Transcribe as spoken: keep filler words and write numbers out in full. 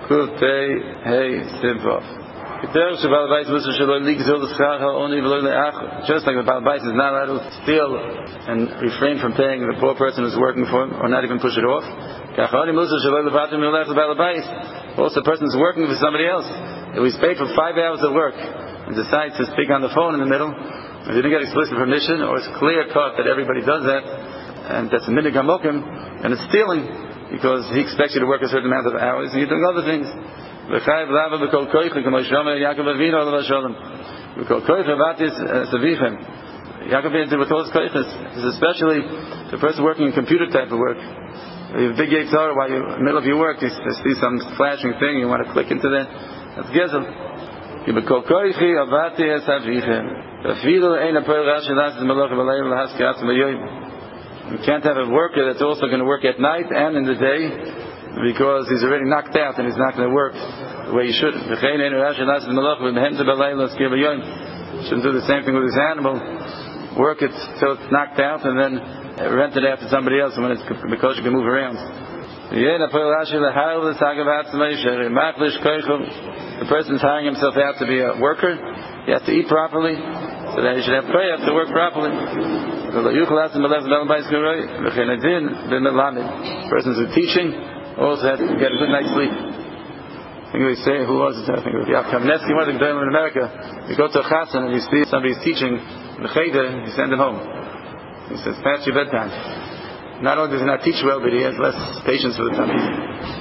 Kuf Pei Hey Simvav. Just like the Baal Bais is not allowed to steal and refrain from paying the poor person who's working for him, or not even push it off. Also, a person is working for somebody else. If he's paid for five hours of work and decides to speak on the phone in the middle, if he didn't get explicit permission, or it's clear cut that everybody does that, and that's a minig hamokim, and it's stealing because he expects you to work a certain amount of hours, and you're doing other things. Yaakov did with all his koiches. Especially the person working in computer type of work. You have big yitzhar while you're in the middle of your work, you see some flashing thing, you want to click into that. That's gezel. You can't have a worker that's also going to work at night and in the day, because he's already knocked out and he's not going to work the way he should. Shouldn't do the same thing with his animal. Work it till it's knocked out and then rent it after somebody else when it's because you can move around. The person is hiring himself out to be a worker. He has to eat properly, so that he should have prayer to work properly. Persons who are teaching also have to get a good night's sleep. I think they say, who was it? I think it was Yaakov Kamneski, one of the Gedolim in America. You go to a chassan and you see somebody's teaching in the cheder, you send him home. He says, past your bedtime. Not only does he not teach well, but he has less patience for the Talmid.